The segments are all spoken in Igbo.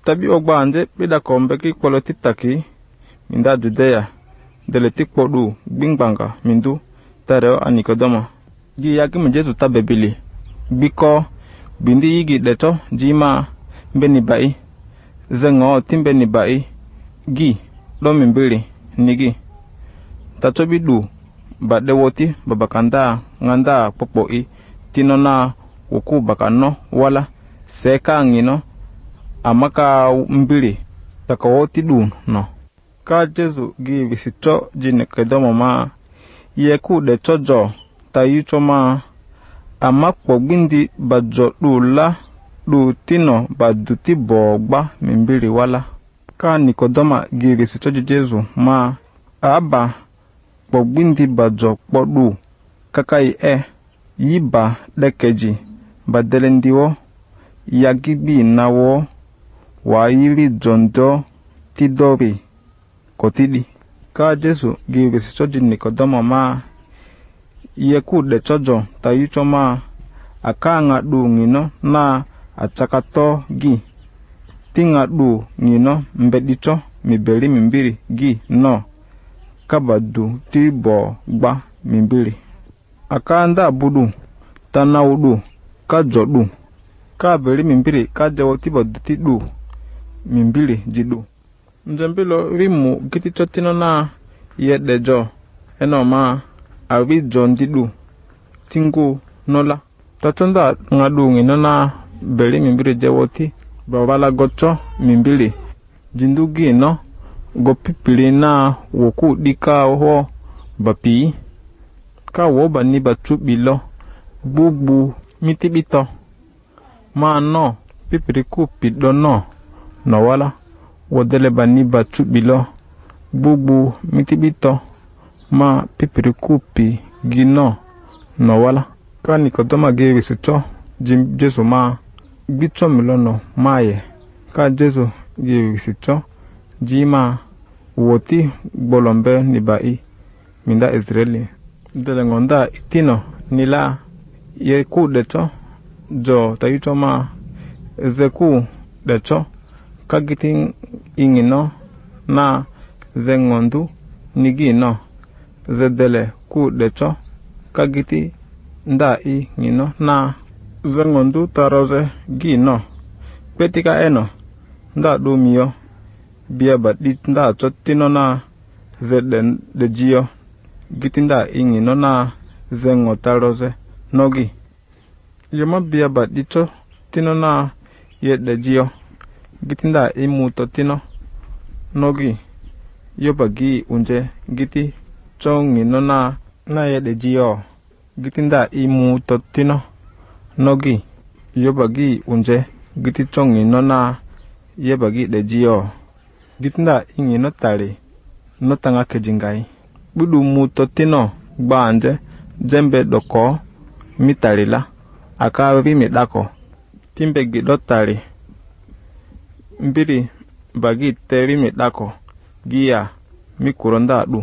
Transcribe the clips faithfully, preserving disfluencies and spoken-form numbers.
tabi ogba anje bida kombe ki polotitaki minda Judea dele tikpodu gbingbanga mindu tareo a Nikodoma gi yaki mu Jesu tabebili biko bindi yigi deto jima beni bai zengo timbeni bai gi do mimbili nigi tatobi du bade woti babakanda nganda popoi tinona wuku bakano wala seka ngino amaka mbili takawoti du no ka Jesu gi visito jine Nikodoma ma yeku de chojo tayucho ma amakpo gbindi bajo dula du tino baduti bogba mimbili wala ka Nikodoma gi visito Jesu ma aba pogbindi bajo podu kakai e yiba dekeji badelendiwo yagibi nawo wa yiri jondo tidori kotidi ka Jesu gi visito jine Nikodoma ma yeku de chojo tayucho ma akanga du ngino na achakato gi tinga du ngino mbedicho mibeli mimbiri gi no kabadu tibo gba mimbiri akanda budu tanaudu kajodu kabeli mimbiri kajawo tibo tidu mimbiri jidu njambilo rimu giti chotino na yedejo enoma awi jondidu tingu nola tatonda ngadu ngino na beli mimbiri jewoti babala gocho mimbiri jindugi no gopipili na woku dika ho bapi ka wo bani bachubilo bubu mitibito ma no pipiriku pidono no wala wodele bani bachubilo bubu mitibito ma pipiriku pi gino no wala ka Nikodoma ge visito jim Jesu ma bicho milono maye ka Jesu ge visito jima woti bolombe ni bai minda Israeli dele ngonda itino nila ye ku decho jo tayucho ma zeku decho kagitin ingino na zengondu nigino zedele ku decho kagiti nda i ngino na zengondu taroze gino petika eno nda dumio bia badi nda chotino na zeden de jio gitinda ingino na zengo taroze nogi yoma bia badi cho tino na yede jio gitinda imuto tino nogi yobagi unje giti chongino na na yede jio gitinda imuto tino nogi yobagi unje giti chongino na yebagi de jio gitinda ingino tari no tanga kejingai budu muto tino gbanje jembe doko mitarila aka rimi dako timbe gido tari mbiri bagi terimi dako gia mikuronda du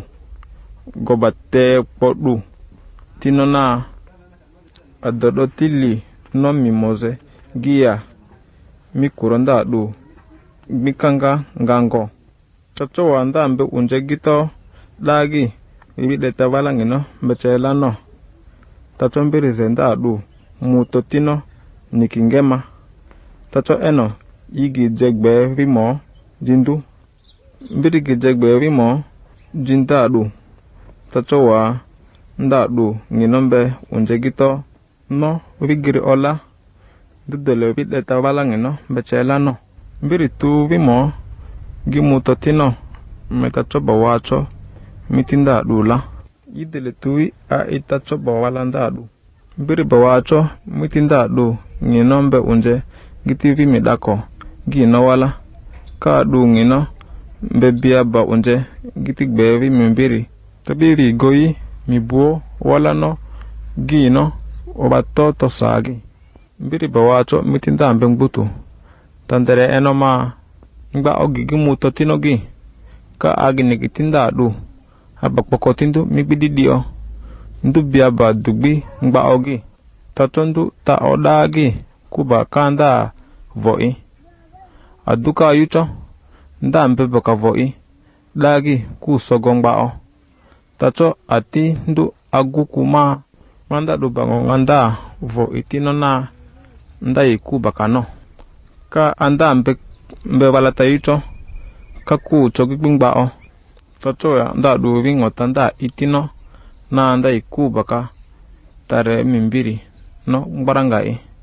gobate podu tino na adodo tili no mimoze gia mikuronda du mikanga ngango chacho wanda mbe unje gito lagi bibi de tabala ngino mbechela no tacho mbiri zenda du mutotino nikingema tacho eno yigi jegbe rimo jindu mbiri gi jegbe rimo jinda du tacho wa nda du ngino mbe unje gito no rigiri ola dudele bibi de tabala ngino mbechela no mbiri tu rimo gimutotino metacho bawacho mitinda dula idele tui a itacho bawalanda du mbiri bawacho mitinda du nginombe unje gitivi midako gino wala ka du ngino mbebia ba unje gitigbevi mimbiri tabiri goyi mibuo wala no gino obatoto sagi mbiri bawacho mitinda ambe ngbutu tandere enoma ngba ogigi mutotino gi ka agini gitinda du abakokotindu migbididio ndu biaba dugbi ngba ogi tatondu ta odagi kuba kanda voi aduka yucho nda mbebe kavoi lagi ku sogongbao tacho ati ndu aguku ma manda du bango nganda vo itino na nda iku bakano ka anda mbe mbe balata yucho ka ku chogigbao tacho ya nda du vingo tanda itino na nda iku baka tare mimbiri no ngbarangai